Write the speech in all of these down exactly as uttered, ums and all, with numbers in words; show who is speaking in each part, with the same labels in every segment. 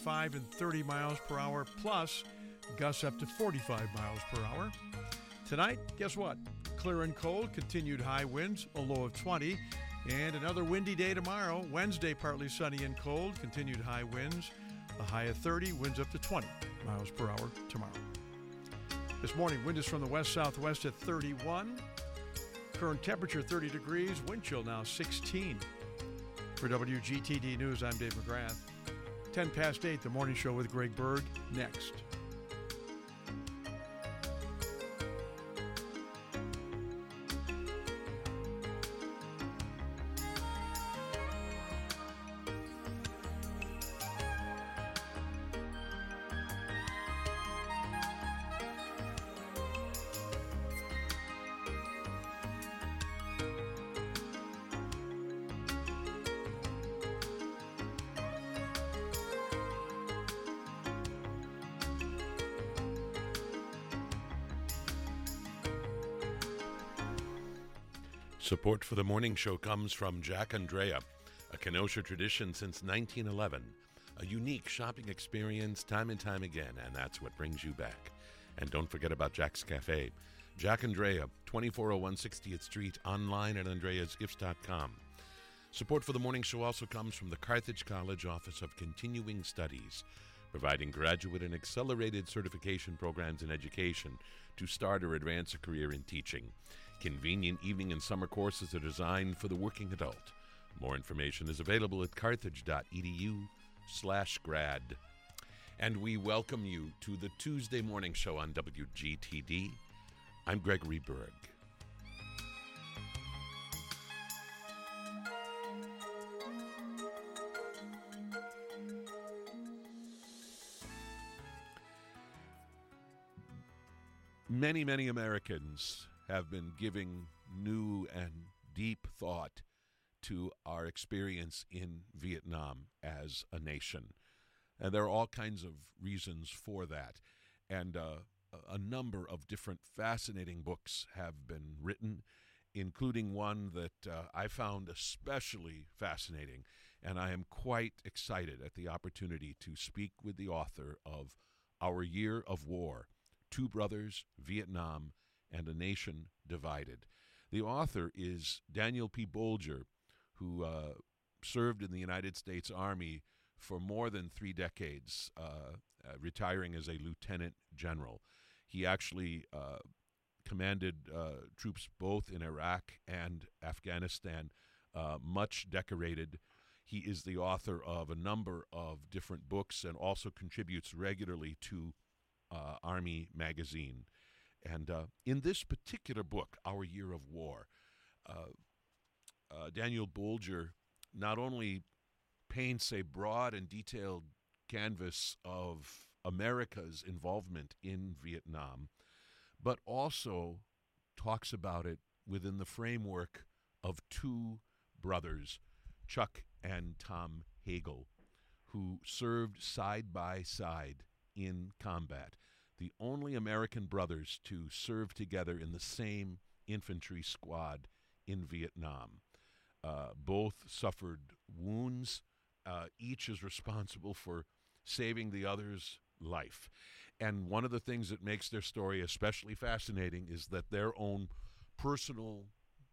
Speaker 1: twenty-five and thirty miles per hour, plus gusts up to forty-five miles per hour. Tonight, guess what? Clear and cold, continued high winds, a low of twenty. And another windy day tomorrow. Wednesday, partly sunny and cold, continued high winds, a high of thirty, winds up to twenty miles per hour tomorrow. This morning, wind is from the west-southwest at thirty-one. Current temperature thirty degrees, wind chill now sixteen. For W G T D News, I'm Dave McGrath. ten past eight, the morning show with Greg Berg, next.
Speaker 2: Support for the morning show comes from Jack Andrea, a Kenosha tradition since nineteen eleven. A unique shopping experience time and time again, and that's what brings you back. And don't forget about Jack's Cafe. Jack Andrea, twenty-four oh one sixtieth Street, online at andreas gifts dot com. Support for the morning show also comes from the Carthage College Office of Continuing Studies, providing graduate and accelerated certification programs in education to start or advance a career in teaching. Convenient evening and summer courses are designed for the working adult. More information is available at carthage.edu slash grad. And we welcome you to the Tuesday morning show on W G T D. I'm Gregory Berg. Many, many Americans have been giving new and deep thought to our experience in Vietnam as a nation. And there are all kinds of reasons for that. And uh, a number of different fascinating books have been written, including one that uh, I found especially fascinating. And I am quite excited at the opportunity to speak with the author of Our Year of War, Two Brothers, Vietnam, and a Nation Divided. The author is Daniel P. Boulger, who uh, served in the United States Army for more than three decades, uh, uh, retiring as a lieutenant general. He actually uh, commanded uh, troops both in Iraq and Afghanistan, uh, much decorated. He is the author of a number of different books and also contributes regularly to uh, Army Magazine. And uh, in this particular book, Our Year of War, uh, uh, Daniel Boulger not only paints a broad and detailed canvas of America's involvement in Vietnam, but also talks about it within the framework of two brothers, Chuck and Tom Hagel, who served side by side in combat. The only American brothers to serve together in the same infantry squad in Vietnam. Uh, both suffered wounds. Uh, each is responsible for saving the other's life. And one of the things that makes their story especially fascinating is that their own personal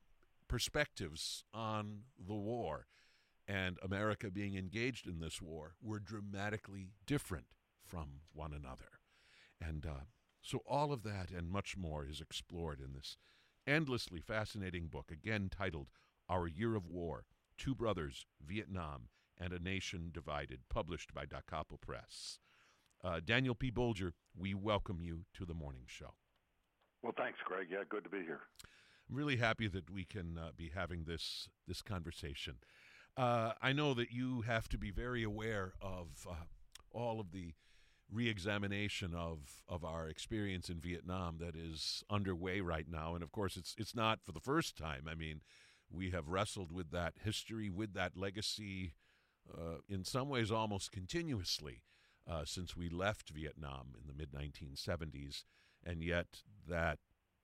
Speaker 2: perspectives on the war and America being engaged in this war were dramatically different from one another. And uh, so all of that and much more is explored in this endlessly fascinating book, again titled Our Year of War, Two Brothers, Vietnam, and a Nation Divided, published by Da Capo Press. Uh, Daniel P. Boulger, we welcome you to the morning show.
Speaker 3: Well, thanks, Greg. Yeah, good to be here.
Speaker 2: I'm really happy that we can uh, be having this this conversation. Uh, I know that you have to be very aware of uh, all of the re-examination of, of our experience in Vietnam that is underway right now. And, of course, it's it's not for the first time. I mean, we have wrestled with that history, with that legacy, uh, in some ways almost continuously uh, since we left Vietnam in the mid nineteen seventies. And yet that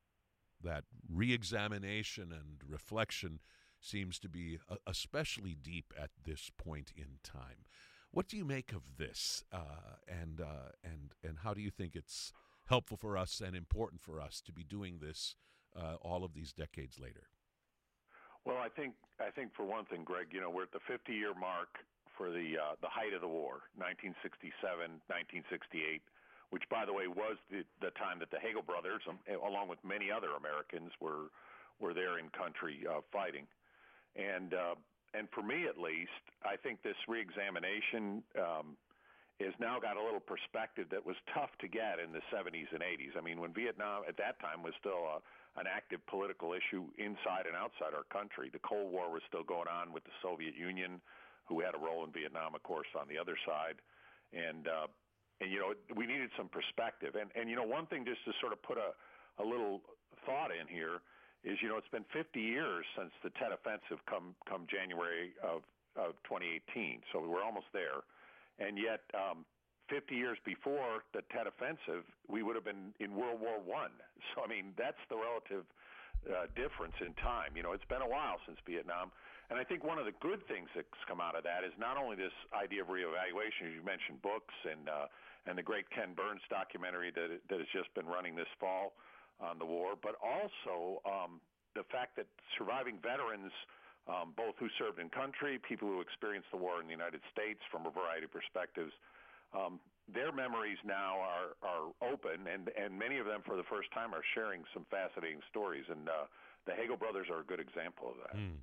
Speaker 2: that re-examination and reflection seems to be especially deep at this point in time. What do you make of this, uh, and uh, and and how do you think it's helpful for us and important for us to be doing this uh, all of these decades later?
Speaker 3: Well, I think I think for one thing, Greg, you know, we're at the fifty-year mark for the uh, the height of the war, nineteen sixty-seven, nineteen sixty-eight, which, by the way, was the, the time that the Hagel brothers, um, along with many other Americans, were were there in country uh, fighting. And uh, and for me, at least, I think this reexamination um, has now got a little perspective that was tough to get in the seventies and eighties. I mean, when Vietnam at that time was still a, an active political issue inside and outside our country, the Cold War was still going on with the Soviet Union, who had a role in Vietnam, of course, on the other side. And, uh, and you know, we needed some perspective. And, and you know, one thing just to sort of put a, a little thought in here is, you know, it's been fifty years since the Tet Offensive come, come January of, of twenty eighteen. So we're almost there. And yet, um, fifty years before the Tet Offensive, we would have been in World War One. So, I mean, that's the relative uh, difference in time. You know, it's been a while since Vietnam. And I think one of the good things that's come out of that is not only this idea of reevaluation, as you mentioned, books and uh, and the great Ken Burns documentary that that has just been running this fall on the war, but also um, the fact that surviving veterans, um, both who served in country, people who experienced the war in the United States from a variety of perspectives, um, their memories now are, are open, and, and many of them for the first time are sharing some fascinating stories. And uh, the Hagel brothers are a good example of that.
Speaker 2: Mm.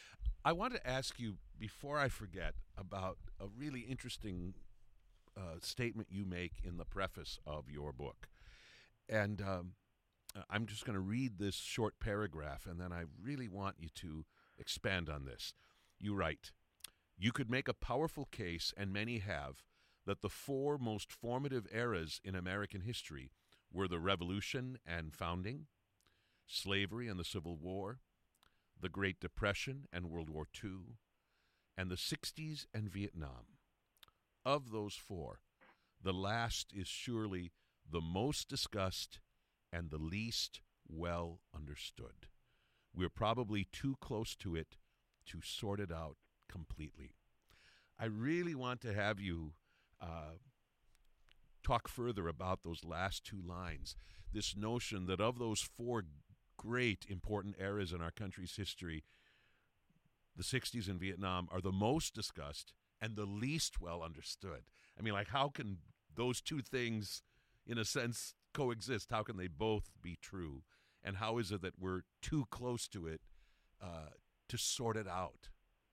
Speaker 2: I want to ask you, before I forget, about a really interesting uh, statement you make in the preface of your book. And um, I'm just going to read this short paragraph, and then I really want you to expand on this. You write, "You could make a powerful case, and many have, that the four most formative eras in American history were the Revolution and founding, slavery and the Civil War, the Great Depression and World War Two, and the sixties and Vietnam. Of those four, the last is surely the most discussed and the least well understood. We're probably too close to it to sort it out completely." I really want to have you uh, talk further about those last two lines, this notion that of those four great important eras in our country's history, the sixties and Vietnam are the most discussed and the least well understood. I mean, like, how can those two things, in a sense, coexist? How can they both be true? And how is it that we're too close to it uh, to sort it out?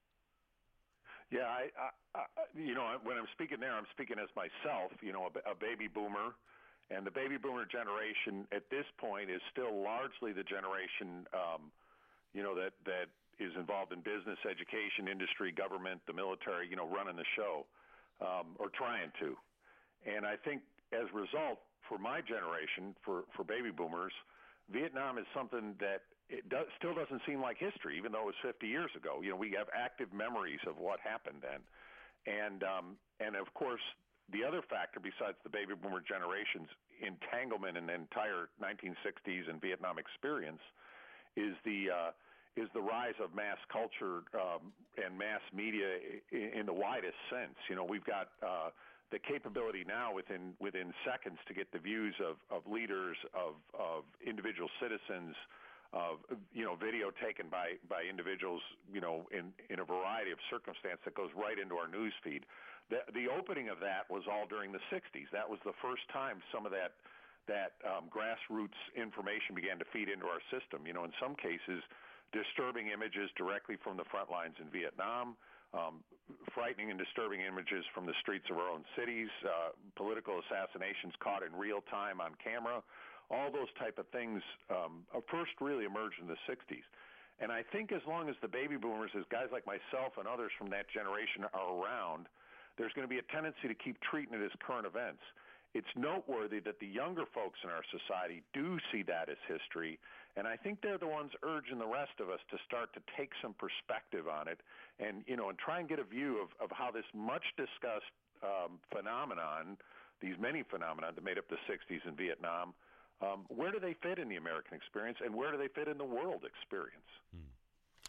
Speaker 3: Yeah, I, I, I, you know, when I'm speaking there, I'm speaking as myself, you know, a, a baby boomer. And the baby boomer generation at this point is still largely the generation, um, you know, that, that is involved in business, education, industry, government, the military, you know, running the show, um, or trying to. And I think as a result, for my generation, for, for baby boomers, Vietnam is something that it does, still doesn't seem like history, even though it was fifty years ago. You know, we have active memories of what happened then. And, um, and of course, the other factor besides the baby boomer generation's entanglement in the entire nineteen sixties and Vietnam experience is the uh, is the rise of mass culture um, and mass media in, in the widest sense. You know, we've got uh, the capability now within within seconds to get the views of, of leaders, of of individual citizens, of you know video taken by by individuals, you know, in in a variety of circumstances that goes right into our news feed. The the opening of that was all during the sixties. That was the first time some of that that um, grassroots information began to feed into our system. You know, in some cases, disturbing images directly from the front lines in Vietnam, um, frightening and disturbing images from the streets of our own cities, uh, political assassinations caught in real time on camera. All those type of things um, first really emerged in the sixties. And I think as long as the baby boomers, as guys like myself and others from that generation are around, there's going to be a tendency to keep treating it as current events. It's noteworthy that the younger folks in our society do see that as history, and I think they're the ones urging the rest of us to start to take some perspective on it and, you know, and try and get a view of, of how this much-discussed um, phenomenon, these many phenomena that made up the sixties in Vietnam, Um, where do they fit in the American experience, and where do they fit in the world experience?
Speaker 2: Hmm.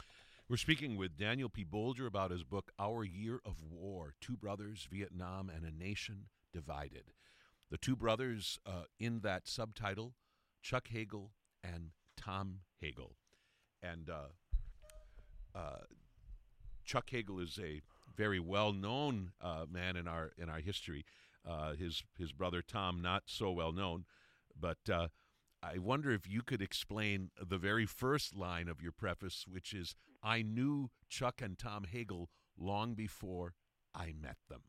Speaker 2: We're speaking with Daniel P. Bolger about his book, Our Year of War, Two Brothers, Vietnam, and a Nation Divided. The two brothers uh, in that subtitle, Chuck Hagel and Tom Hagel. And uh, uh, Chuck Hagel is a very well-known uh, man in our in our history. Uh, his his brother Tom, not so well-known. But uh, I wonder if you could explain the very first line of your preface, which is, I knew Chuck and Tom Hagel long before I met them.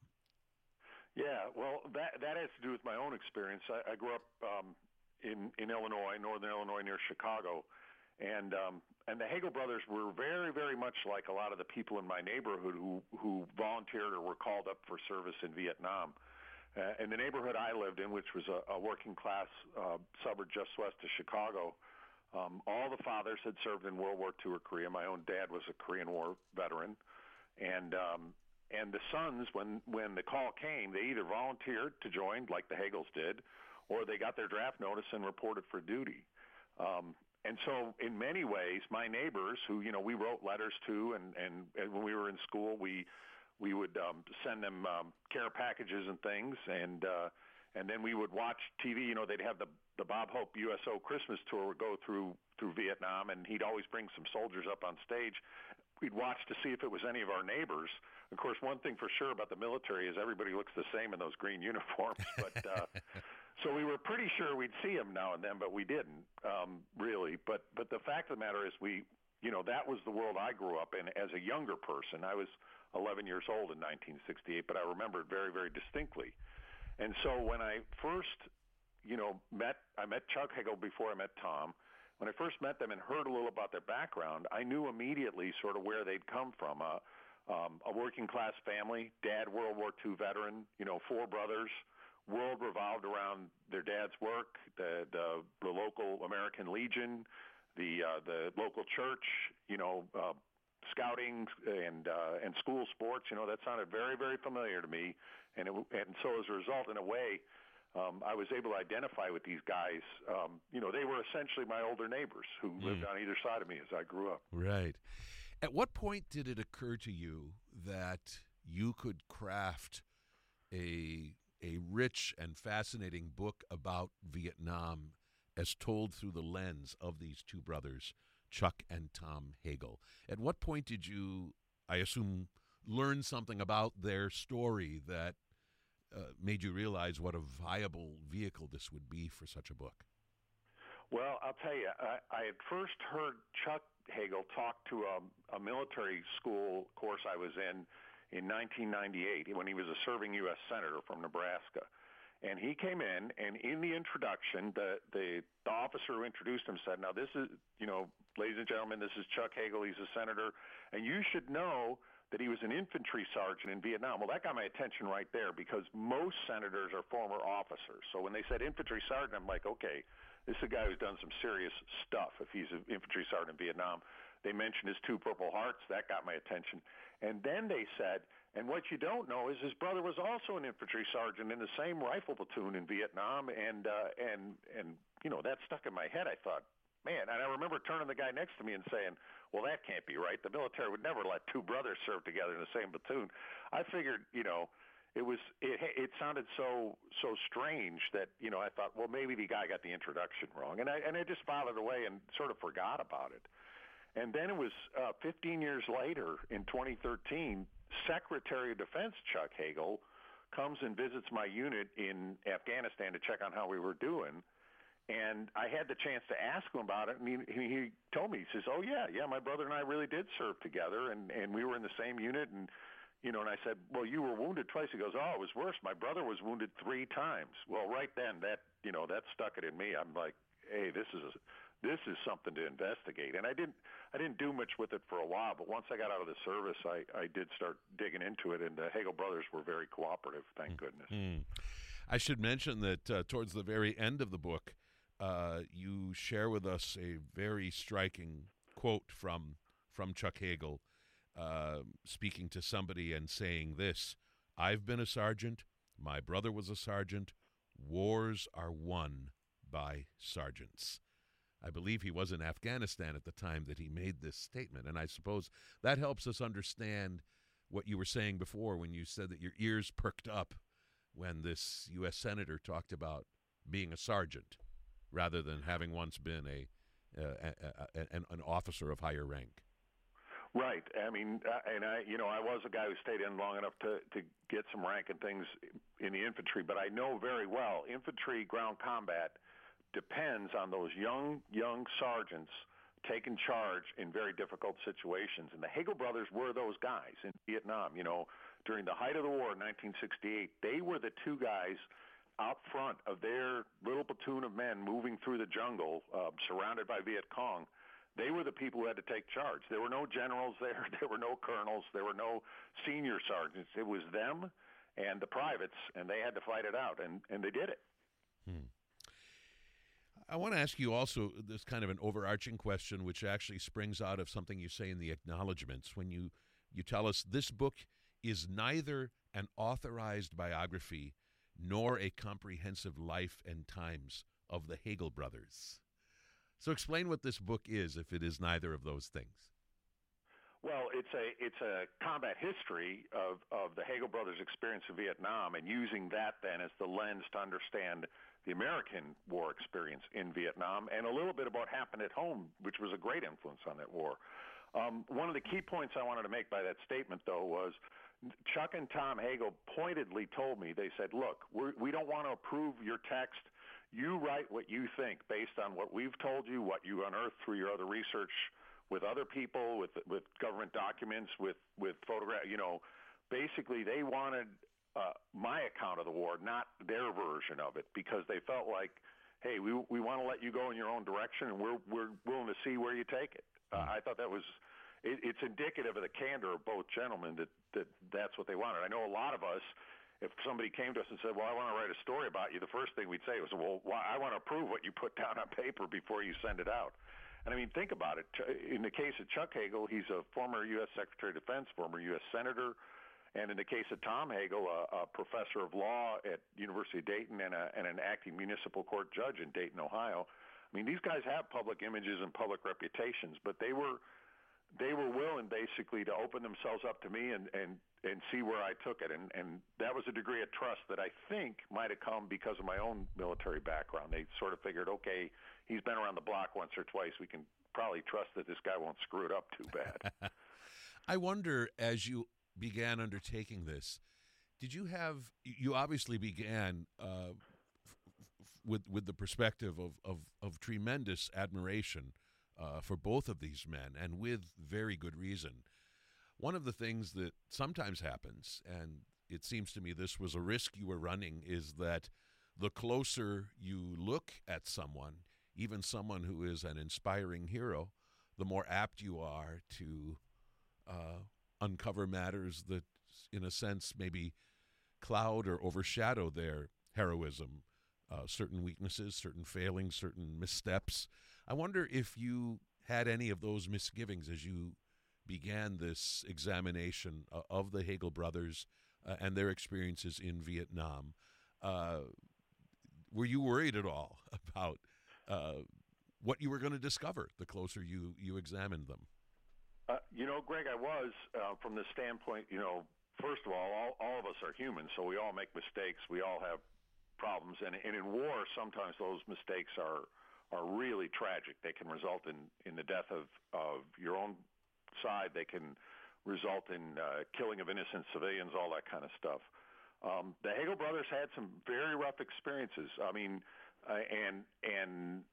Speaker 3: Yeah, well, that that has to do with my own experience. I, I grew up um, in in Illinois, northern Illinois, near Chicago, and um, and the Hagel brothers were very, very much like a lot of the people in my neighborhood who who volunteered or were called up for service in Vietnam. Uh, in the neighborhood I lived in, which was a, a working class uh, suburb just west of Chicago, um, all the fathers had served in World War Two or Korea. My own dad was a Korean War veteran, and um, And the sons, when, when the call came, they either volunteered to join, like the Hagels did, or they got their draft notice and reported for duty. Um, and so in many ways, my neighbors, who, you know, we wrote letters to, and, and, and when we were in school, we we would um, send them um, care packages and things, and uh, and then we would watch T V. You know, they'd have the, the Bob Hope U S O Christmas tour would go through, through Vietnam, and he'd always bring some soldiers up on stage. We'd watch to see if it was any of our neighbors. Of course, one thing for sure about the military is everybody looks the same in those green uniforms. But uh, so we were pretty sure we'd see them now and then, but we didn't um, really. But but the fact of the matter is, we, you know, that was the world I grew up in as a younger person. I was eleven years old in nineteen sixty-eight, but I remember it very, very distinctly. And so when I first, you know, met, I met Chuck Hagel before I met Tom. When I first met them and heard a little about their background, I knew immediately sort of where they'd come from. Uh, um, a working-class family, dad, World War Two veteran, you know, four brothers. World revolved around their dad's work, the the, the local American Legion, the uh, the local church, you know, uh, scouting and uh, and school sports. You know, that sounded very, very familiar to me. And it, and so as a result, in a way, Um, I was able to identify with these guys. Um, you know, they were essentially my older neighbors who mm. lived on either side of me as I grew up.
Speaker 2: Right. At what point did it occur to you that you could craft a a rich and fascinating book about Vietnam as told through the lens of these two brothers, Chuck and Tom Hagel? At what point did you, I assume, learn something about their story that Uh, made you realize what a viable vehicle this would be for such a book?
Speaker 3: Well, I'll tell you, I, I had first heard Chuck Hagel talk to a, a military school course I was in in nineteen ninety-eight when he was a serving U S Senator from Nebraska. And he came in, and in the introduction, the, the, the officer who introduced him said, now this is, you know, ladies and gentlemen, this is Chuck Hagel. He's a senator, and you should know that he was an infantry sergeant in Vietnam. Well, that got my attention right there because most senators are former officers. So when they said infantry sergeant, I'm like, okay, this is a guy who's done some serious stuff if he's an infantry sergeant in Vietnam. They mentioned his two Purple Hearts. That got my attention. And then they said, and what you don't know is his brother was also an infantry sergeant in the same rifle platoon in Vietnam. And, uh, and, and you know, that stuck in my head. I thought, man, and I remember turning to the guy next to me and saying, well, that can't be right. The military would never let two brothers serve together in the same platoon. I figured, you know, it was it, it sounded so so strange that, you know, I thought, well, maybe the guy got the introduction wrong. And I, and I just filed it away and sort of forgot about it. And then it was uh, fifteen years later, in twenty thirteen, Secretary of Defense Chuck Hagel comes and visits my unit in Afghanistan to check on how we were doing. And I had the chance to ask him about it, and he, he told me, he says, oh, yeah, yeah, my brother and I really did serve together, and, and we were in the same unit. And, you know, and I said, well, you were wounded twice. He goes, oh, it was worse. My brother was wounded three times. Well, right then, that, you know, that stuck it in me. I'm like, hey, this is this is something to investigate. And I didn't I didn't do much with it for a while, but once I got out of the service, I, I did start digging into it, and the Hagel brothers were very cooperative, thank goodness.
Speaker 2: Mm-hmm. I should mention that uh, towards the very end of the book, Uh, you share with us a very striking quote from from Chuck Hagel, uh, speaking to somebody and saying this: I've been a sergeant, my brother was a sergeant, wars are won by sergeants. I believe he was in Afghanistan at the time that he made this statement. And I suppose that helps us understand what you were saying before when you said that your ears perked up when this U S senator talked about being a sergeant rather than having once been a, uh, a, a an, an officer of higher rank.
Speaker 3: Right. I mean, uh, and I, you know, I was a guy who stayed in long enough to, to get some rank and things in the infantry, but I know very well infantry ground combat depends on those young, young sergeants taking charge in very difficult situations. And the Hagel brothers were those guys in Vietnam. You know, during the height of the war in nineteen sixty-eight, they were the two guys out front of their little platoon of men moving through the jungle, uh, surrounded by Viet Cong. They were the people who had to take charge. There were no generals there. There were no colonels. There were no senior sergeants. It was them and the privates, and they had to fight it out, and, and they did it.
Speaker 2: Hmm. I want to ask you also this kind of an overarching question, which actually springs out of something you say in the acknowledgments when you, you tell us this book is neither an authorized biography nor a comprehensive life and times of the Hagel brothers. So explain what this book is, if it is neither of those things.
Speaker 3: Well, it's a it's a combat history of, of the Hagel brothers' experience in Vietnam, and using that then as the lens to understand the American war experience in Vietnam, and a little bit about what happened at home, which was a great influence on that war. Um, one of the key points I wanted to make by that statement, though, was Chuck and Tom Hagel pointedly told me, they said, look, we're, we don't want to approve your text. You write what you think based on what we've told you, what you unearthed through your other research with other people, with with government documents, with, with photographs. You know, basically they wanted uh, my account of the war, not their version of it, because they felt like, hey, we we want to let you go in your own direction, and we're we're willing to see where you take it. Uh, I thought that was, it, it's indicative of the candor of both gentlemen that, that that's what they wanted. I know a lot of us, if somebody came to us and said, well, I want to write a story about you, the first thing we'd say was, well, why, I want to prove what you put down on paper before you send it out. And I mean, think about it. In the case of Chuck Hagel, he's a former U S Secretary of Defense, former U S Senator. And in the case of Tom Hagel, a, a professor of law at University of Dayton and, a, and an acting municipal court judge in Dayton, Ohio. I mean, these guys have public images and public reputations, but they were they were willing basically to open themselves up to me and, and, and see where I took it. And, and that was a degree of trust that I think might have come because of my own military background. They sort of figured, okay, he's been around the block once or twice. We can probably trust that this guy won't screw it up too bad.
Speaker 2: I wonder, as you began undertaking this, did you have, you obviously began uh, with with the perspective of, of, of tremendous admiration Uh, for both of these men, and with very good reason. One of the things that sometimes happens, and it seems to me this was a risk you were running, is that the closer you look at someone, even someone who is an inspiring hero, the more apt you are to uh, uncover matters that, in a sense, maybe cloud or overshadow their heroism, uh, certain weaknesses, certain failings, certain missteps. I wonder if you had any of those misgivings as you began this examination uh, of the Hagel brothers uh, and their experiences in Vietnam. Uh, were you worried at all about uh, what you were going to discover the closer you, you examined them?
Speaker 3: Uh, you know, Greg, I was, uh, from the standpoint, you know, first of all, all, all of us are human, so we all make mistakes. We all have problems. And, and in war, sometimes those mistakes are are really tragic. They can result in, in the death of, of your own side. They can result in uh, killing of innocent civilians, all that kind of stuff. Um, the Hagel brothers had some very rough experiences. I mean, uh, and and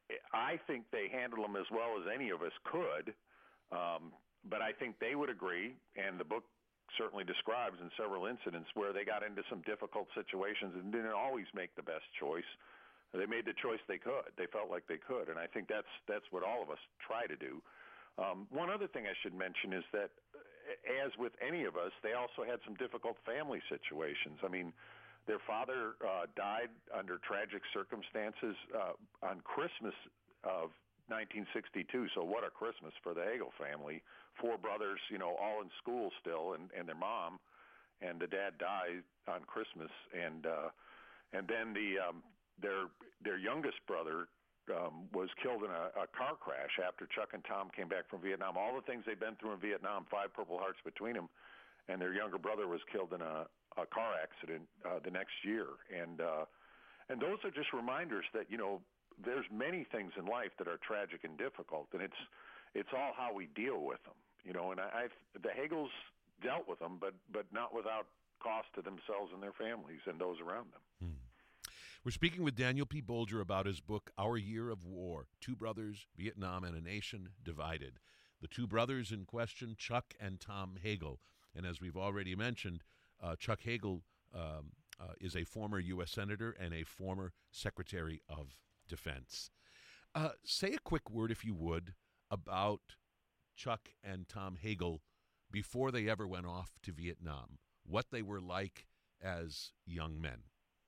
Speaker 3: I think they handled them as well as any of us could. Um, but I think they would agree, and the book certainly describes in several incidents where they got into some difficult situations and didn't always make the best choice. They made the choice they could. They felt like they could, and I think that's that's what all of us try to do. Um, one other thing I should mention is that, as with any of us, they also had some difficult family situations. I mean, their father uh, died under tragic circumstances uh, on Christmas of nineteen sixty-two, so what a Christmas for the Hagel family. Four brothers, you know, all in school still, and, and their mom, and the dad died on Christmas, and uh, and then the um, their their youngest brother um, was killed in a, a car crash after Chuck and Tom came back from Vietnam. All the things they'd been through in Vietnam, five Purple Hearts between them, and their younger brother was killed in a, a car accident uh, the next year. And uh, and those are just reminders that, you know, there's many things in life that are tragic and difficult, and it's it's all how we deal with them. You know, and I, I've, the Hagels dealt with them, but but not without cost to themselves and their families and those around them.
Speaker 2: Hmm. We're speaking with Daniel P. Bolger about his book, Our Year of War, Two Brothers, Vietnam, and a Nation Divided. The two brothers in question, Chuck and Tom Hagel. And as we've already mentioned, uh, Chuck Hagel um, uh, is a former U S Senator and a former Secretary of Defense. Uh, say a quick word, if you would, about Chuck and Tom Hagel before they ever went off to Vietnam, what they were like as young men.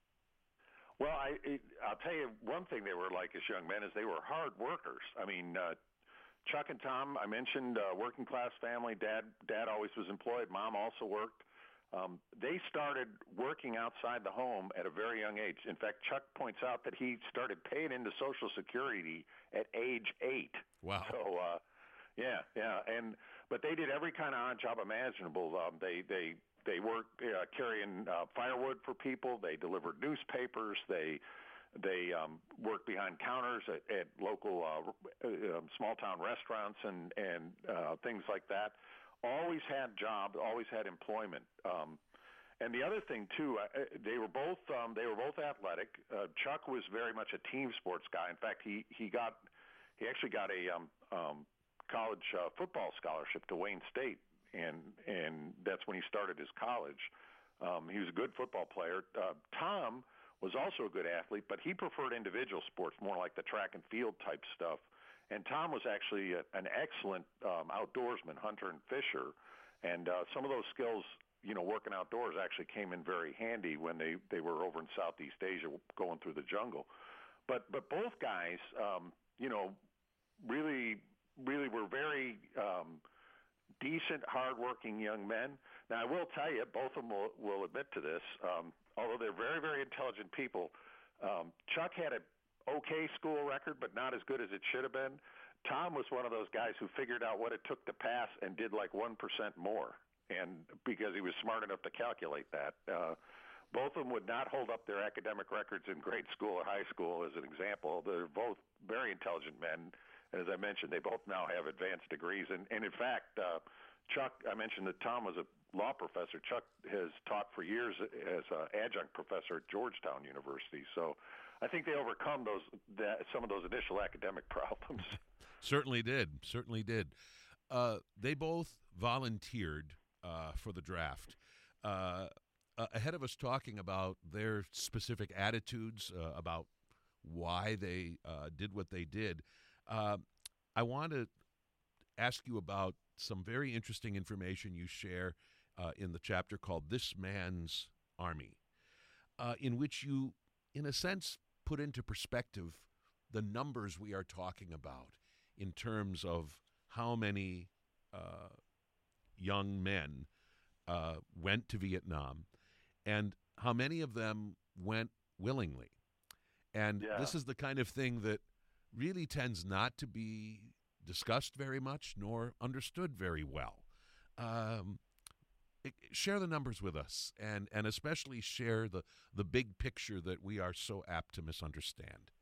Speaker 3: Well, I, it, I'll tell you one thing they were like as young men is they were hard workers. I mean, uh, Chuck and Tom, I mentioned uh, working class family. Dad, Dad always was employed. Mom also worked. Um, they started working outside the home at a very young age. In fact, Chuck points out that he started paying into Social Security at age eight.
Speaker 2: Wow.
Speaker 3: So, uh, yeah, yeah, and but they did every kind of odd job imaginable. Um, they they they worked uh, carrying uh, firewood for people. They delivered newspapers. They they um, worked behind counters at, at local uh, uh, small town restaurants and and uh, things like that. Always had jobs. Always had employment. Um, and the other thing too, uh, they were both um, they were both athletic. Uh, Chuck was very much a team sports guy. In fact, he he got he actually got a um, um, college uh, football scholarship to Wayne State. And and that's when he started his college. Um, he was a good football player. Uh, Tom was also a good athlete, but he preferred individual sports, more like the track and field type stuff. And Tom was actually a, an excellent um, outdoorsman, hunter and fisher. And uh, some of those skills, you know, working outdoors actually came in very handy when they, they were over in Southeast Asia going through the jungle. But but both guys, um, you know, really really were very um, decent, hardworking young men. Now, I will tell you, both of them will, will admit to this, um, although they're very, very intelligent people. Um, Chuck had an okay school record, but not as good as it should have been. Tom was one of those guys who figured out what it took to pass and did like one percent more, and because he was smart enough to calculate that. Uh, both of them would not hold up their academic records in grade school or high school as an example. They're both very intelligent men. And as I mentioned, they both now have advanced degrees. And, and in fact, uh, Chuck, I mentioned that Tom was a law professor. Chuck has taught for years as an adjunct professor at Georgetown University. So I think they overcome those that, some of those initial academic problems.
Speaker 2: Certainly did. Certainly did. Uh, they both volunteered uh, for the draft. Uh, uh, ahead of us talking about their specific attitudes, uh, about why they uh, did what they did, Uh, I want to ask you about some very interesting information you share uh, in the chapter called This Man's Army, uh, in which you, in a sense, put into perspective the numbers we are talking about in terms of how many uh, young men uh, went to Vietnam and how many of them went willingly. And
Speaker 3: yeah.
Speaker 2: This is the kind of thing that really tends not to be discussed very much nor understood very well. Um, it, share the numbers with us, and, and especially share the, the big picture that we are so apt to misunderstand.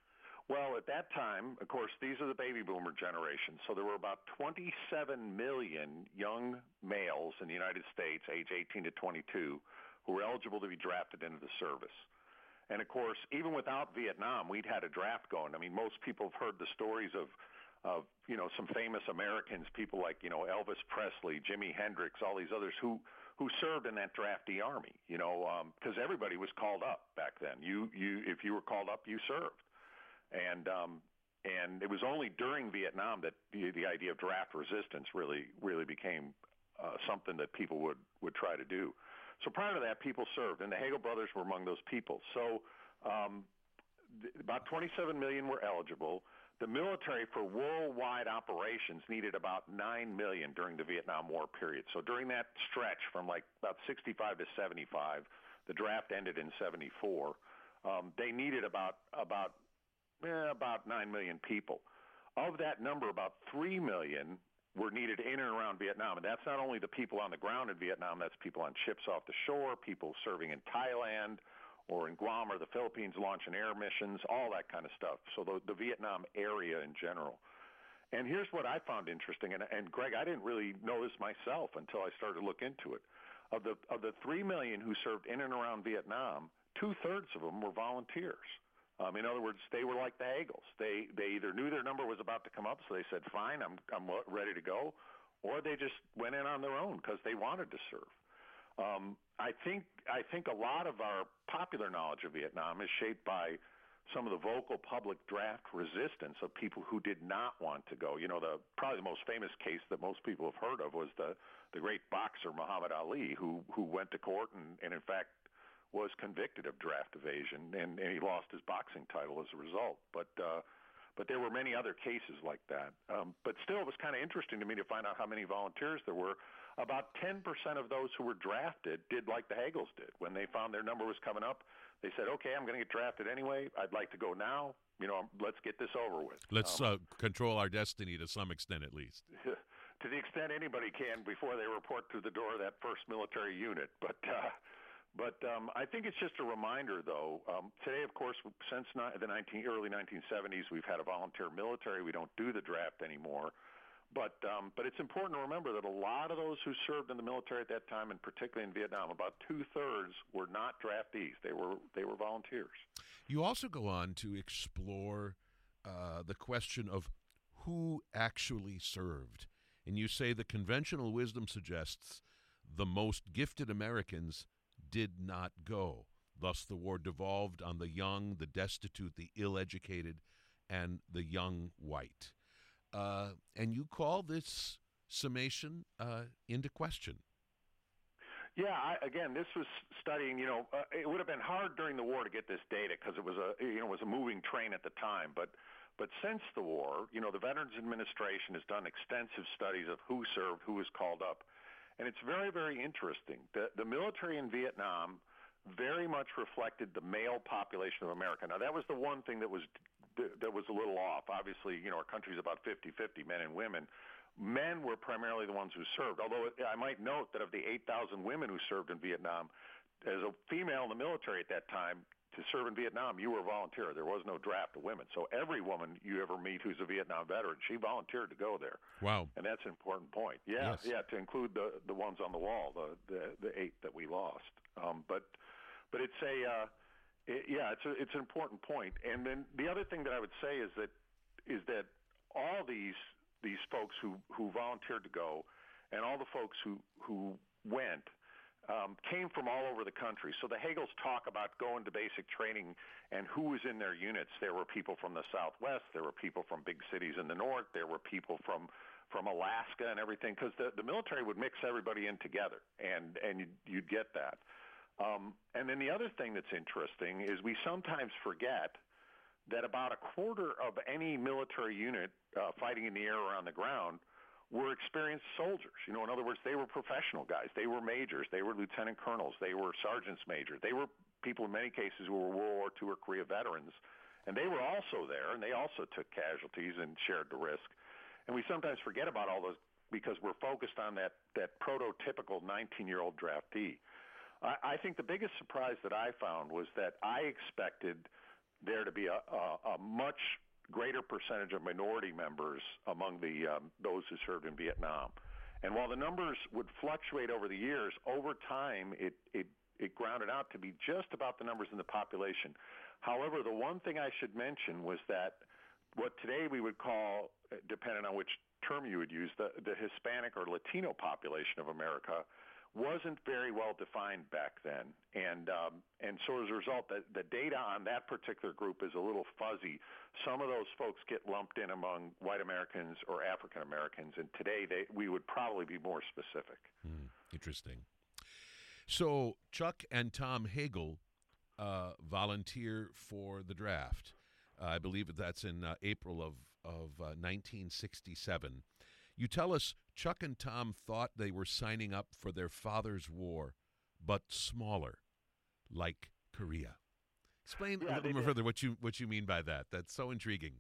Speaker 3: Well, at that time, of course, these are the baby boomer generation. So there were about twenty-seven million young males in the United States, age eighteen to twenty-two, who were eligible to be drafted into the service. And, of course, even without Vietnam, we'd had a draft going. I mean, most people have heard the stories of, of you know, some famous Americans, people like, you know, Elvis Presley, Jimi Hendrix, all these others who, who served in that drafty army, you know, because um, everybody was called up back then. You, you, if you were called up, you served. And um, and it was only during Vietnam that the, the idea of draft resistance really, really became uh, something that people would, would try to do. So prior to that, people served, and the Hagel brothers were among those people. So um, th- about twenty-seven million were eligible. The military for worldwide operations needed about nine million during the Vietnam War period. So during that stretch from like about sixty-five to seventy-five, the draft ended in seventy-four, um, they needed about about eh, about nine million people. Of that number, about three million were needed in and around Vietnam. And that's not only the people on the ground in Vietnam, that's people on ships off the shore, people serving in Thailand or in Guam or the Philippines launching air missions, all that kind of stuff. So the, the Vietnam area in general. And here's what I found interesting, and, and Greg, I didn't really know this myself until I started to look into it. Of the of the three million who served in and around Vietnam, two-thirds of them were volunteers. Um, in other words, they were like the Hagels. They they either knew their number was about to come up, so they said, "Fine, I'm I'm ready to go," or they just went in on their own because they wanted to serve. Um, I think I think a lot of our popular knowledge of Vietnam is shaped by some of the vocal public draft resistance of people who did not want to go. You know, the probably the most famous case that most people have heard of was the the great boxer Muhammad Ali, who who went to court and, and in fact was convicted of draft evasion, and, and he lost his boxing title as a result. But uh, but there were many other cases like that. Um, but still, it was kind of interesting to me to find out how many volunteers there were. About ten percent of those who were drafted did like the Hagels did. When they found their number was coming up, they said, okay, I'm going to get drafted anyway. I'd like to go now. You know, let's get this over with.
Speaker 2: Let's
Speaker 3: um,
Speaker 2: uh, control our destiny to some extent, at least.
Speaker 3: To the extent anybody can before they report through the door of that first military unit. But uh, but um, I think it's just a reminder, though. Um, today, of course, since ni- the nineteen, early nineteen seventies, we've had a volunteer military. We don't do the draft anymore. But um, but it's important to remember that a lot of those who served in the military at that time, and particularly in Vietnam, about two-thirds were not draftees. They were they were volunteers.
Speaker 2: You also go on to explore uh, the question of who actually served. And you say the conventional wisdom suggests the most gifted Americans did not go. Thus, the war devolved on the young, the destitute, the ill-educated, and the young white. Uh, and you call this summation uh, into question.
Speaker 3: Yeah, I, again, this was studying, you know, uh, it would have been hard during the war to get this data because it was a, you know, it was a moving train at the time. But but since the war, you know, the Veterans Administration has done extensive studies of who served, who was called up. And it's very, very interesting. The, the military in Vietnam very much reflected the male population of America. Now, that was the one thing that was that was a little off. Obviously, you know, our country's about fifty-fifty, men and women. Men were primarily the ones who served, although I might note that of the eight thousand women who served in Vietnam, as a female in the military at that time, to serve in Vietnam, you were a volunteer. There was no draft of women. So every woman you ever meet who's a Vietnam veteran, she volunteered to go there.
Speaker 2: Wow.
Speaker 3: And that's an important point. Yeah,
Speaker 2: yes.
Speaker 3: yeah, to include the, the ones on the wall, the, the, the eight that we lost. Um, but but it's a, uh, it, yeah, it's a, it's an important point. And then the other thing that I would say is that is that all these these folks who, who volunteered to go and all the folks who, who went um, came from all over the country. So the Hagels talk about going to basic training and who was in their units. There were people from the Southwest. There were people from big cities in the North. There were people from, from Alaska and everything, because the, the military would mix everybody in together, and, and you'd, you'd get that. Um, and then the other thing that's interesting is we sometimes forget that about a quarter of any military unit uh, fighting in the air or on the ground were experienced soldiers. You know, in other words, they were professional guys. They were majors. They were lieutenant colonels. They were sergeants major. They were people in many cases who were World War Two or Korea veterans. And they were also there, and they also took casualties and shared the risk. And we sometimes forget about all those because we're focused on that, that prototypical nineteen-year-old draftee. I, I think the biggest surprise that I found was that I expected there to be a, a, a much greater percentage of minority members among the um, those who served in Vietnam. And while the numbers would fluctuate over the years, over time it, it, it grounded out to be just about the numbers in the population. However, the one thing I should mention was that what today we would call, depending on which term you would use, the, the Hispanic or Latino population of America wasn't very well defined back then. And um, and so as a result, the, the data on that particular group is a little fuzzy. Some of those folks get lumped in among white Americans or African Americans, and today they, we would probably be more specific.
Speaker 2: Hmm, interesting. So Chuck and Tom Hagel uh, volunteer for the draft. Uh, I believe that that's in uh, April of, of uh, nineteen sixty-seven. You tell us Chuck and Tom thought they were signing up for their father's war, but smaller, like Korea. Explain
Speaker 3: Yeah,
Speaker 2: a little
Speaker 3: they
Speaker 2: more
Speaker 3: did.
Speaker 2: further what you what you mean by that. That's so intriguing.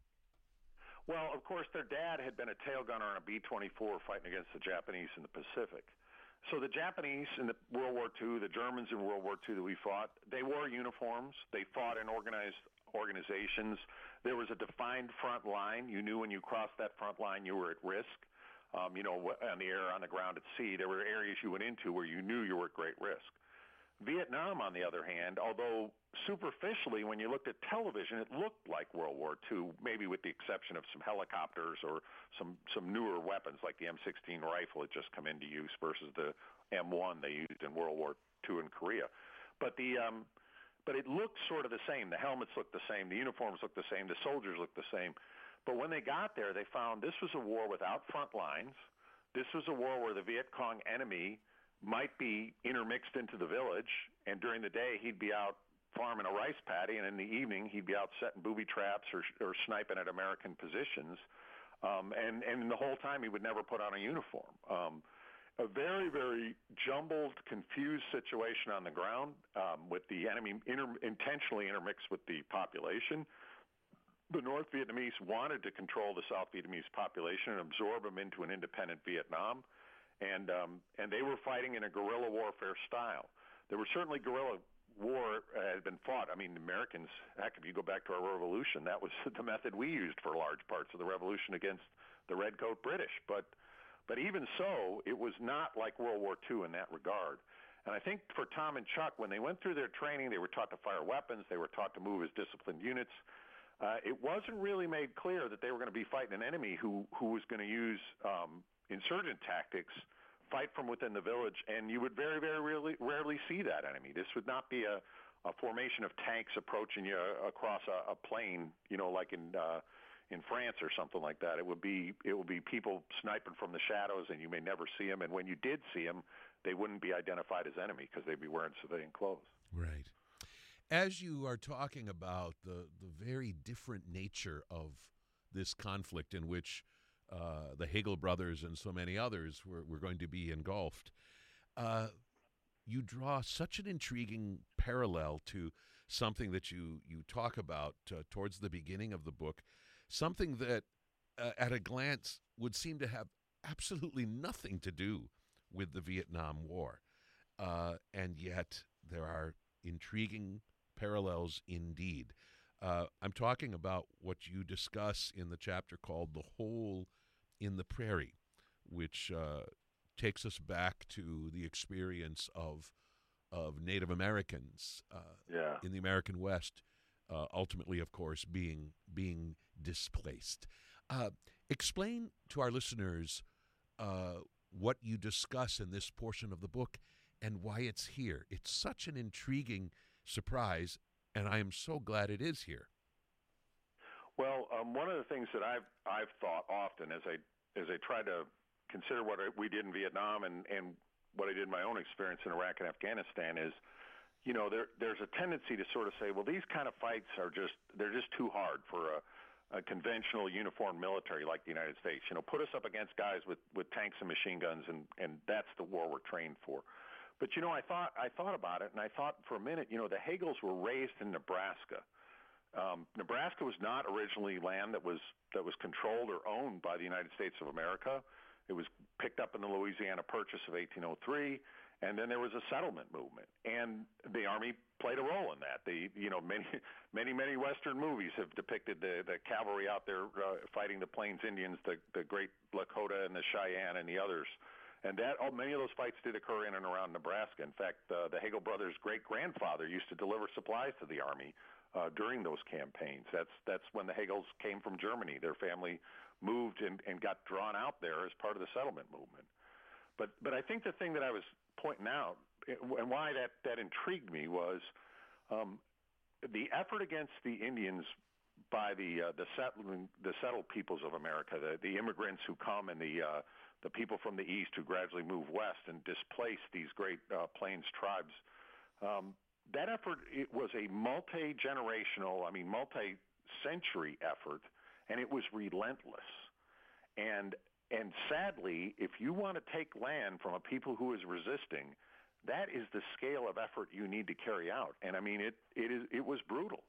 Speaker 3: Well, of course, their dad had been a tail gunner on a B twenty-four fighting against the Japanese in the Pacific. So the Japanese in the World War Two, the Germans in World War Two that we fought, they wore uniforms. They fought in organized organizations. There was a defined front line. You knew when you crossed that front line you were at risk. Um, you know, on the air, on the ground, at sea, there were areas you went into where you knew you were at great risk. Vietnam, on the other hand, although superficially, when you looked at television, it looked like World War Two, maybe with the exception of some helicopters or some, some newer weapons like the M sixteen rifle had just come into use versus the M one they used in World War Two in Korea. But the um, but it looked sort of the same. The helmets looked the same. The uniforms looked the same. The soldiers looked the same. But when they got there, they found this was a war without front lines. This was a war where the Viet Cong enemy might be intermixed into the village, and during the day he'd be out farming a rice paddy, and in the evening he'd be out setting booby traps or, or sniping at American positions. Um, and, and the whole time he would never put on a uniform. Um, a very, very jumbled, confused situation on the ground um, with the enemy inter- intentionally intermixed with the population. The North Vietnamese wanted to control the South Vietnamese population and absorb them into an independent Vietnam. And um, and they were fighting in a guerrilla warfare style. There were certainly guerrilla war uh, had been fought. I mean, the Americans, heck, if you go back to our revolution, that was the method we used for large parts of the revolution against the redcoat British. But but even so, it was not like World War Two in that regard. And I think for Tom and Chuck, when they went through their training, they were taught to fire weapons. They were taught to move as disciplined units. Uh, it wasn't really made clear that they were going to be fighting an enemy who, who was going to use um, insurgent tactics, fight from within the village, and you would very, very rarely, rarely see that enemy. This would not be a, a formation of tanks approaching you across a, a plain, you know, like in uh, in France or something like that. It would be it would be people sniping from the shadows, and you may never see them. And when you did see them, they wouldn't be identified as enemy because they'd be wearing civilian clothes.
Speaker 2: Right. As you are talking about the, the very different nature of this conflict in which uh, the Hagel brothers and so many others were, were going to be engulfed, uh, you draw such an intriguing parallel to something that you, you talk about uh, towards the beginning of the book, something that uh, at a glance would seem to have absolutely nothing to do with the Vietnam War. Uh, and yet there are intriguing parallels indeed. Uh, I'm talking about what you discuss in the chapter called The Hole in the Prairie, which uh, takes us back to the experience of of Native Americans uh,
Speaker 3: Yeah.
Speaker 2: in the American West, uh, ultimately, of course, being being displaced. Uh, explain to our listeners uh, what you discuss in this portion of the book and why it's here. It's such an intriguing surprise, and I am so glad it is here.
Speaker 3: Well, um, one of the things that I've I've thought often as I as I try to consider what we did in Vietnam and, and what I did in my own experience in Iraq and Afghanistan is, you know, there there's a tendency to sort of say, well, these kind of fights are just they're just too hard for a, a conventional uniformed military like the United States. You know, put us up against guys with, with tanks and machine guns, and, and that's the war we're trained for. But you know, I thought I thought about it, and I thought for a minute, you know, the Hagels were raised in Nebraska. Um, Nebraska was not originally land that was that was controlled or owned by the United States of America. It was picked up in the Louisiana Purchase of eighteen oh three, and then there was a settlement movement, and the Army played a role in that. The you know many many many Western movies have depicted the, the cavalry out there uh, fighting the Plains Indians, the the Great Lakota and the Cheyenne and the others. And that oh, many of those fights did occur in and around Nebraska. In fact, uh, the Hagel brothers' great-grandfather used to deliver supplies to the Army uh, during those campaigns. That's that's when the Hagels came from Germany. Their family moved and, and got drawn out there as part of the settlement movement. But but I think the thing that I was pointing out and why that, that intrigued me was um, the effort against the Indians by the uh, the settling the settled peoples of America, the, the immigrants who come and the uh, the people from the east who gradually move west and displace these great uh, plains tribes. Um, that effort it was a multi-generational, I mean multi-century effort, and it was relentless. And and sadly, if you want to take land from a people who is resisting, that is the scale of effort you need to carry out. And I mean, it it is it was brutal.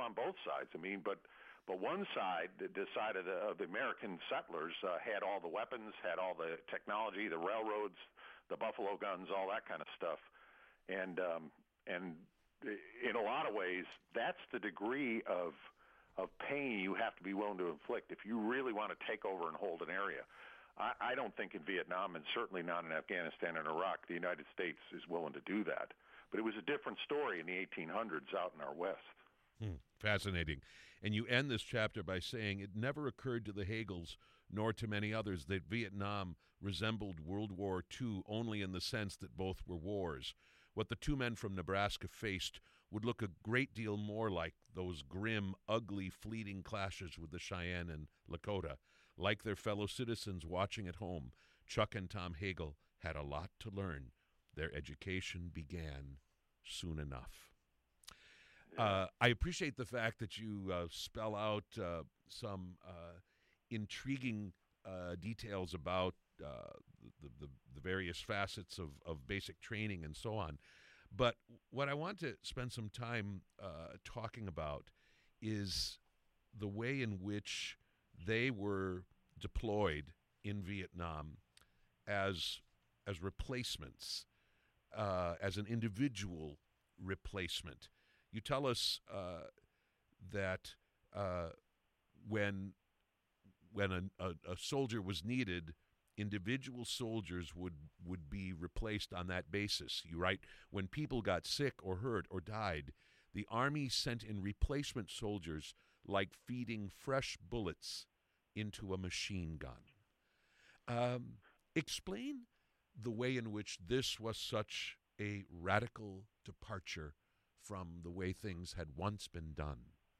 Speaker 3: on both sides. I mean, but but one side, the side of the, of the American settlers, uh, had all the weapons, had all the technology, the railroads, the buffalo guns, all that kind of stuff, and um, and in a lot of ways, that's the degree of of pain you have to be willing to inflict if you really want to take over and hold an area. I, I don't think in Vietnam, and certainly not in Afghanistan and Iraq, the United States is willing to do that. But it was a different story in the eighteen hundreds out in our West.
Speaker 2: Hmm, fascinating. And you end this chapter by saying it never occurred to the Hagels, nor to many others, that Vietnam resembled World War Two only in the sense that both were wars. What the two men from Nebraska faced would look a great deal more like those grim, ugly, fleeting clashes with the Cheyenne and Lakota. Like their fellow citizens watching at home, Chuck and Tom Hagel had a lot to learn. Their education began soon enough. Uh, I appreciate the fact that you uh, spell out uh, some uh, intriguing uh, details about uh, the, the, the various facets of, of basic training and so on. But what I want to spend some time uh, talking about is the way in which they were deployed in Vietnam as as replacements, uh, as an individual replacement. You tell us uh, that uh, when when a, a, a soldier was needed, individual soldiers would, would be replaced on that basis. You write, when people got sick or hurt or died, the Army sent in replacement soldiers like feeding fresh bullets into a machine gun. Um, explain the way in which this was such a radical departure from the way things had once been done.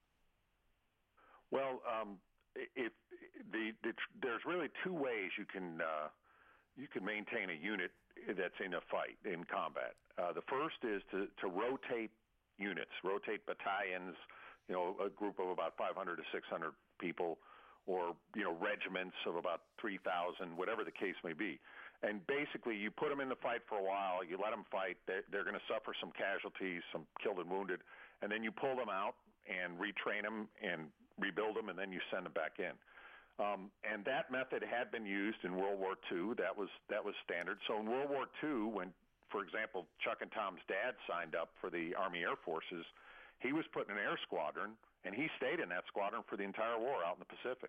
Speaker 3: Well, um, if the, the there's really two ways you can uh, you can maintain a unit that's in a fight in combat. Uh, the first is to, to rotate units, rotate battalions, you know, a group of about five hundred to six hundred people, or you know, regiments of about three thousand, whatever the case may be. And basically, you put them in the fight for a while, you let them fight, they're, they're going to suffer some casualties, some killed and wounded, and then you pull them out and retrain them and rebuild them, and then you send them back in. Um, and that method had been used in World War Two. That was that was standard. So in World War Two, when, for example, Chuck and Tom's dad signed up for the Army Air Forces, he was put in an air squadron, and he stayed in that squadron for the entire war out in the Pacific.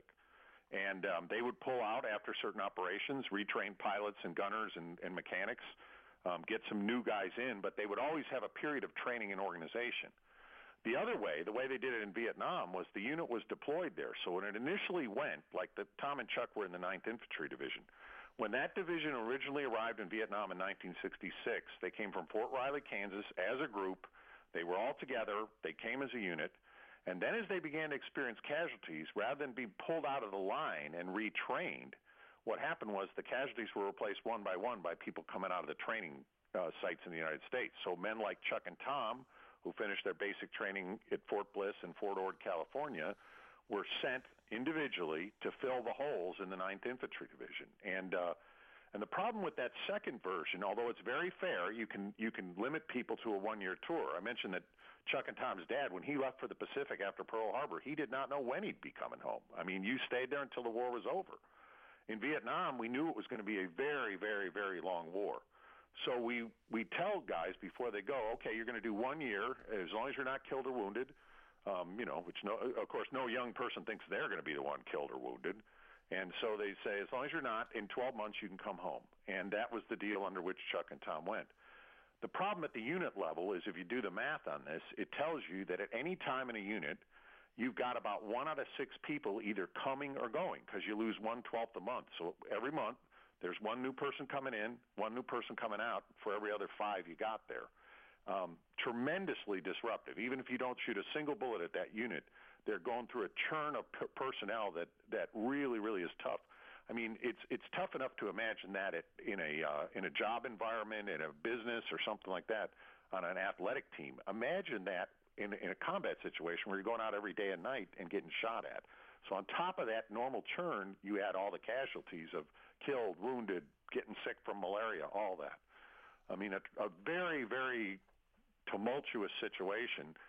Speaker 3: And um, they would pull out after certain operations, retrain pilots and gunners and, and mechanics, um, get some new guys in, but they would always have a period of training and organization. The other way, the way they did it in Vietnam, was the unit was deployed there. So when it initially went, like the Tom and Chuck were in the ninth Infantry Division, when that division originally arrived in Vietnam in nineteen sixty-six, they came from Fort Riley, Kansas, as a group. They were all together. They came as a unit. And then as they began to experience casualties, rather than being pulled out of the line and retrained, what happened was the casualties were replaced one by one by people coming out of the training uh, sites in the United States. So men like Chuck and Tom, who finished their basic training at Fort Bliss and Fort Ord, California, were sent individually to fill the holes in the ninth Infantry Division. And uh, and the problem with that second version, although it's very fair, you can you can limit people to a one-year tour. I mentioned that Chuck and Tom's dad, when he left for the Pacific after Pearl Harbor, he did not know when he'd be coming home. I mean, you stayed there until the war was over. In Vietnam, we knew it was going to be a very, very, very long war. So we, we tell guys before they go, okay, you're going to do one year, as long as you're not killed or wounded, um, you know, which, no, of course, no young person thinks they're going to be the one killed or wounded. And so they say, as long as you're not, in twelve months you can come home. And that was the deal under which Chuck and Tom went. The problem at the unit level is if you do the math on this, it tells you that at any time in a unit, you've got about one out of six people either coming or going, because you lose one-twelfth a month. So every month, there's one new person coming in, one new person coming out for every other five you got there. Um, tremendously disruptive. Even if you don't shoot a single bullet at that unit, they're going through a churn of p- personnel that, that really, really is tough. I mean, it's it's tough enough to imagine that it, in a uh, in a job environment, in a business or something like that, on an athletic team. Imagine that in, in a combat situation where you're going out every day and night and getting shot at. So on top of that normal churn, you add all the casualties of killed, wounded, getting sick from malaria, all that. I mean, a, a very, very tumultuous situation.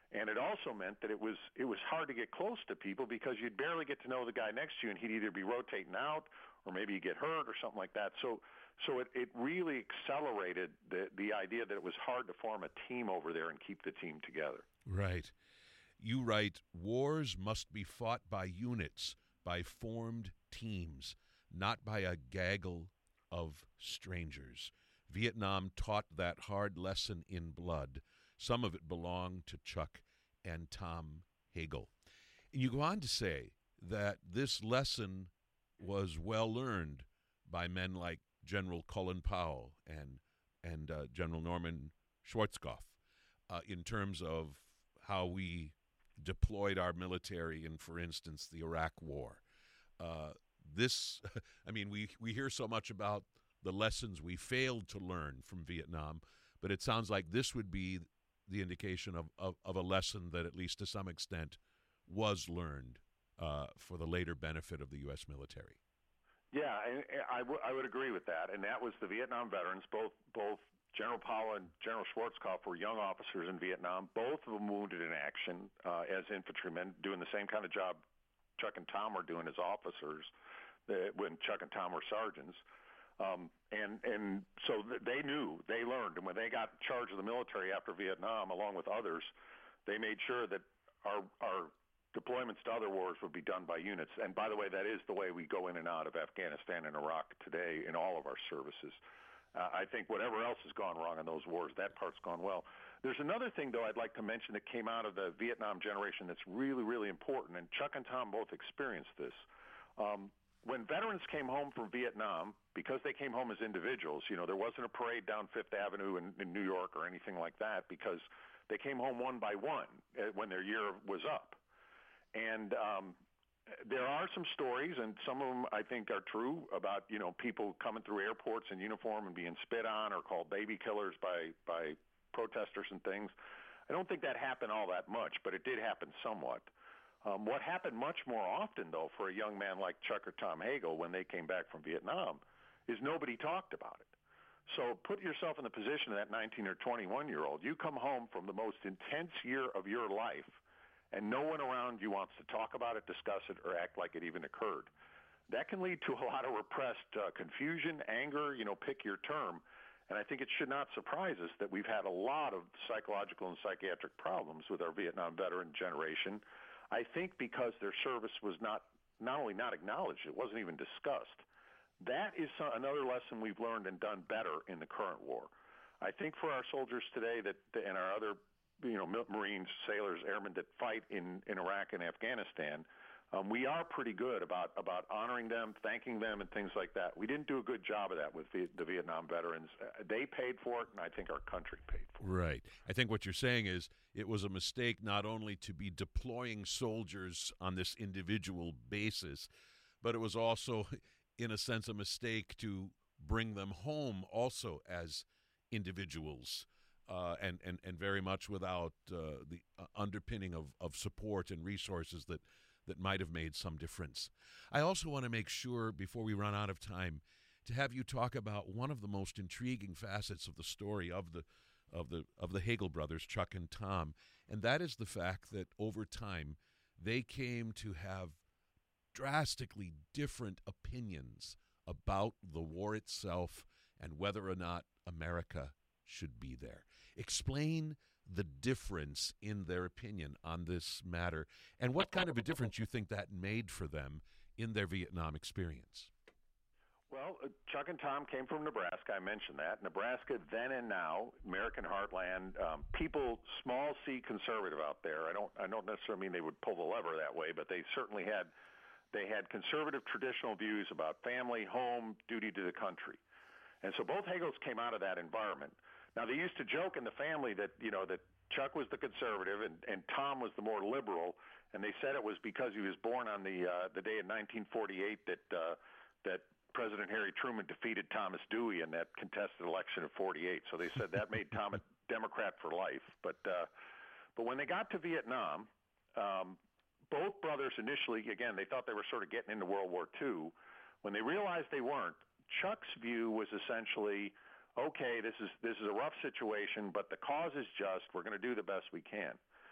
Speaker 3: And it also meant that it was it was hard to get close to people because you'd barely get to know the guy next to you, and he'd either be rotating out or maybe he'd get hurt or something like that. So so it, it really accelerated the, the idea that it was hard to form a team over there and keep the team together.
Speaker 2: Right. You write, wars must be fought by units, by formed teams, not by a gaggle of strangers. Vietnam taught that hard lesson in blood. Some of it belonged to Chuck and Tom Hagel. And you go on to say that this lesson was well learned by men like General Colin Powell and and uh, General Norman Schwarzkopf uh, in terms of how we deployed our military in, for instance, the Iraq War. Uh, this, I mean, we, we hear so much about the lessons we failed to learn from Vietnam, but it sounds like this would be the indication of, of, of a lesson that, at least to some extent, was learned uh, for the later benefit of the U S military.
Speaker 3: Yeah, and I, w- I would agree with that. And that was the Vietnam veterans. Both both General Powell and General Schwarzkopf were young officers in Vietnam. Both of them wounded in action uh, as infantrymen, doing the same kind of job Chuck and Tom were doing as officers uh, when Chuck and Tom were sergeants. Um, and and so th- they knew, they learned, and when they got charge of the military after Vietnam, along with others, they made sure that our our deployments to other wars would be done by units. And by the way, that is the way we go in and out of Afghanistan and Iraq today in all of our services. Uh, I think whatever else has gone wrong in those wars, that part's gone well. There's another thing, though, I'd like to mention that came out of the Vietnam generation that's really, really important, and Chuck and Tom both experienced this. Um, When veterans came home from Vietnam, because they came home as individuals, you know, there wasn't a parade down Fifth Avenue in, in New York or anything like that, because they came home one by one uh, when their year was up. And um, there are some stories, and some of them I think are true, about, you know, people coming through airports in uniform and being spit on or called baby killers by, by protesters and things. I don't think that happened all that much, but it did happen somewhat. Um, what happened much more often, though, for a young man like Chuck or Tom Hagel when they came back from Vietnam is nobody talked about it. So put yourself in the position of that nineteen or twenty-one-year-old. You come home from the most intense year of your life, and no one around you wants to talk about it, discuss it, or act like it even occurred. That can lead to a lot of repressed uh, confusion, anger, you know, pick your term. And I think it should not surprise us that we've had a lot of psychological and psychiatric problems with our Vietnam veteran generation. I think because their service was not not only not acknowledged, it wasn't even discussed. That is another lesson we've learned and done better in the current war. I think for our soldiers today that and our other, you know, Marines, sailors, airmen that fight in, in Iraq and Afghanistan, um, we are pretty good about, about honoring them, thanking them, and things like that. We didn't do a good job of that with the, the Vietnam veterans. Uh, they paid for it, and I think our country paid for it.
Speaker 2: Right. I think what you're saying is it was a mistake not only to be deploying soldiers on this individual basis, but it was also, in a sense, a mistake to bring them home also as individuals. Uh, and, and, and very much without uh, the uh, underpinning of, of support and resources that, that might have made some difference. I also want to make sure, before we run out of time, to have you talk about one of the most intriguing facets of the story of the of the of the Hagel brothers, Chuck and Tom, and that is the fact that over time they came to have drastically different opinions about the war itself and whether or not America should be there. Explain the difference in their opinion on this matter and what kind of a difference you think that made for them in their Vietnam experience.
Speaker 3: Well, uh, Chuck and Tom came from Nebraska. I mentioned that. Nebraska then and now, American heartland, um, people, small C conservative out there. I don't I don't necessarily mean they would pull the lever that way, but they certainly had they had conservative traditional views about family, home, duty to the country. And so both Hagels came out of that environment. Now, they used to joke in the family that, you know, that Chuck was the conservative and, and Tom was the more liberal, and they said it was because he was born on the uh, the day in nineteen forty-eight that uh, that President Harry Truman defeated Thomas Dewey in that contested election of forty-eight. So they said that made Tom a Democrat for life. But uh, but when they got to Vietnam, um, both brothers initially, again, they thought they were sort of getting into World War Two. When they realized they weren't, Chuck's view was essentially, okay, this is this is a rough situation, but the cause is just. We're going to do the best we can.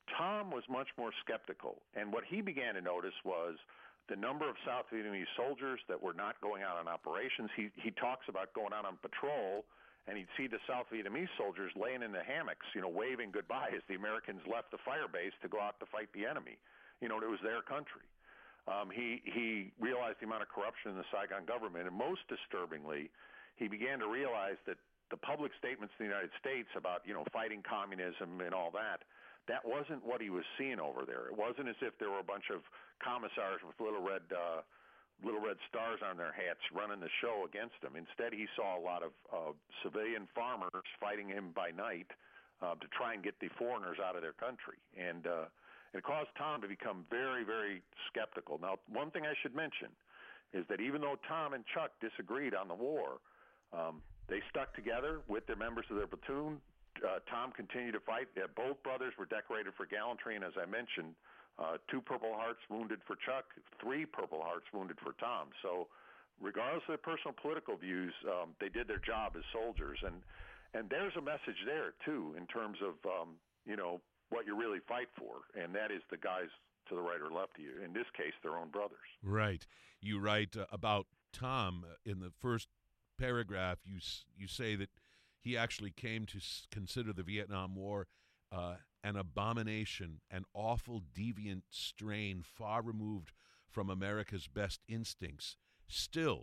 Speaker 3: Tom was much more skeptical. And what he began to notice was the number of South Vietnamese soldiers that were not going out on operations. He, he talks about going out on patrol, and he'd see the South Vietnamese soldiers laying in the hammocks, you know, waving goodbye as the Americans left the fire base to go out to fight the enemy. You know, it was their country. Um, he, he realized the amount of corruption in the Saigon government, and most disturbingly, he began to realize that the public statements in the United States about, you know, fighting communism and all that, that wasn't what he was seeing over there. It wasn't as if there were a bunch of commissars with little red uh, little red stars on their hats running the show against him. Instead, he saw a lot of uh, civilian farmers fighting him by night uh, to try and get the foreigners out of their country. And uh, it caused Tom to become very, very skeptical. Now, one thing I should mention is that even though Tom and Chuck disagreed on the war, um, they stuck together with their members of their platoon. Uh, Tom continued to fight. Uh, both brothers were decorated for gallantry, and as I mentioned, uh, two Purple Hearts wounded for Chuck, three Purple Hearts wounded for Tom. So regardless of their personal political views, um, they did their job as soldiers. And, and there's a message there, too, in terms of, um, you know, what you really fight for, and that is the guys to the right or left of you, in this case, their own brothers.
Speaker 2: Right. You write uh, about Tom uh, in the first paragraph. You, you say that he actually came to s- consider the Vietnam War uh, an abomination, an awful deviant strain far removed from America's best instincts. Still,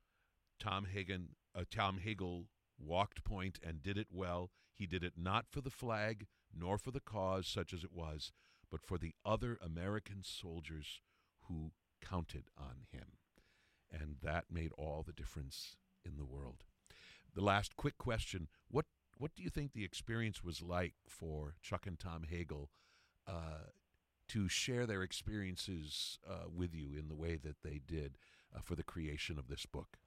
Speaker 2: Tom Hagen, uh, Tom Hagel walked point and did it well. He did it not for the flag nor for the cause such as it was, but for the other American soldiers who counted on him. And that made all the difference in the world. The last quick question, what what do you think the experience was like for Chuck and Tom Hagel uh, to share their experiences uh, with you in the way that they did uh, for the creation of this book?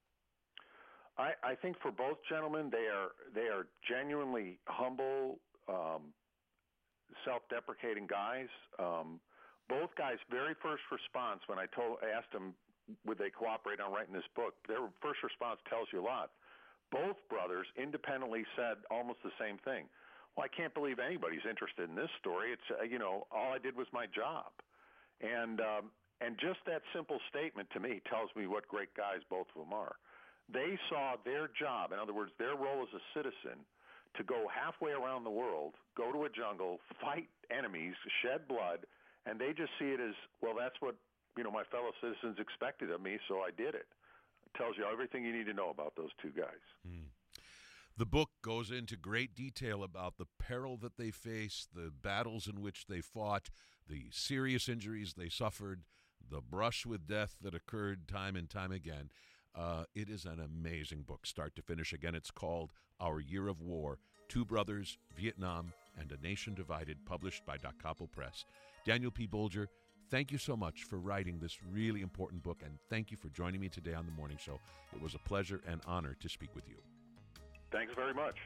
Speaker 3: I, I think for both gentlemen, they are they are genuinely humble, um, self-deprecating guys. Um, both guys' very first response when I told asked them would they cooperate on writing this book, their first response tells you a lot. Both brothers independently said almost the same thing. Well, I can't believe anybody's interested in this story. It's uh, you know, all I did was my job, and um, and just that simple statement to me tells me what great guys both of them are. They saw their job, in other words, their role as a citizen, to go halfway around the world, go to a jungle, fight enemies, shed blood, and they just see it as, well, that's what, you know, my fellow citizens expected of me, so I did it. It tells you everything you need to know about those two guys.
Speaker 2: Hmm. The book goes into great detail about the peril that they faced, the battles in which they fought, the serious injuries they suffered, the brush with death that occurred time and time again. Uh, it is an amazing book, start to finish. Again, it's called Our Year of War, Two Brothers, Vietnam, and a Nation Divided, published by Da Capo Press. Daniel P. Bolger, thank you so much for writing this really important book, and thank you for joining me today on The Morning Show. It was a pleasure and honor to speak with you.
Speaker 3: Thanks very much.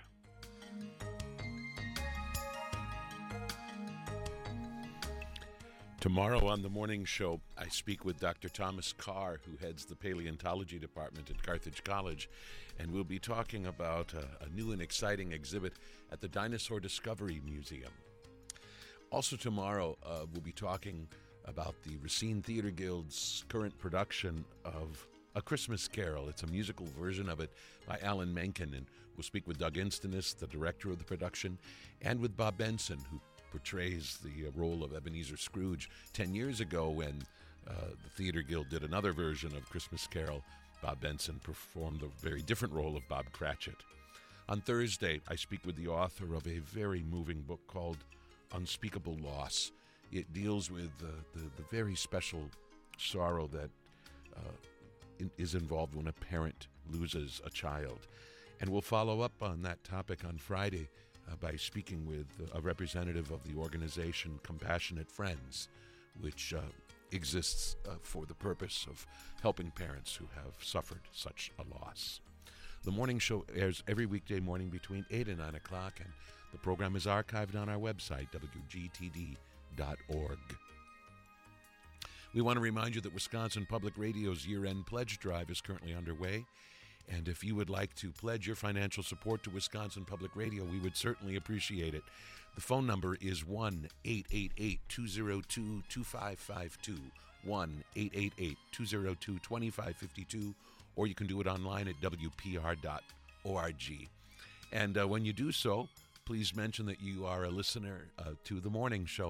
Speaker 2: Tomorrow on The Morning Show, I speak with Doctor Thomas Carr, who heads the paleontology department at Carthage College, and we'll be talking about a, a new and exciting exhibit at the Dinosaur Discovery Museum. Also tomorrow, uh, we'll be talking about the Racine Theater Guild's current production of A Christmas Carol. It's a musical version of it by Alan Menken, and we'll speak with Doug Instonis, the director of the production, and with Bob Benson, who portrays the role of Ebenezer Scrooge. Ten years ago, when uh, the Theater Guild did another version of Christmas Carol, Bob Benson performed a very different role of Bob Cratchit. On Thursday, I speak with the author of a very moving book called Unspeakable Loss. It deals with uh, the, the very special sorrow that uh, in, is involved when a parent loses a child. And we'll follow up on that topic on Friday Uh, by speaking with a representative of the organization Compassionate Friends, which uh, exists uh, for the purpose of helping parents who have suffered such a loss. The Morning Show airs every weekday morning between eight and nine o'clock, and the program is archived on our website, W G T D dot org. We want to remind you that Wisconsin Public Radio's year-end pledge drive is currently underway. And if you would like to pledge your financial support to Wisconsin Public Radio, we would certainly appreciate it. The phone number is one eight eight eight, two oh two, two five five two, one eight eight eight, two oh two, two five five two, or you can do it online at w p r dot org. And uh, when you do so, please mention that you are a listener uh, to the morning show.